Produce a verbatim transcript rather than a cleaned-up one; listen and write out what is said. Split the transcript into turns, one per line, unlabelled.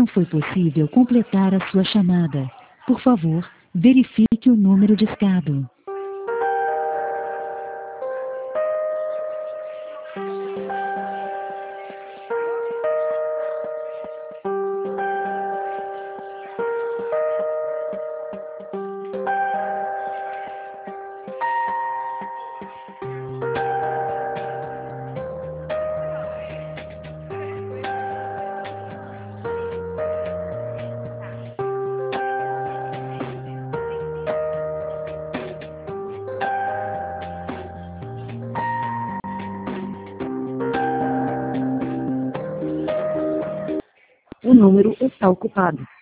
Não foi possível completar a sua chamada. Por favor, verifique o número discado. O número está ocupado.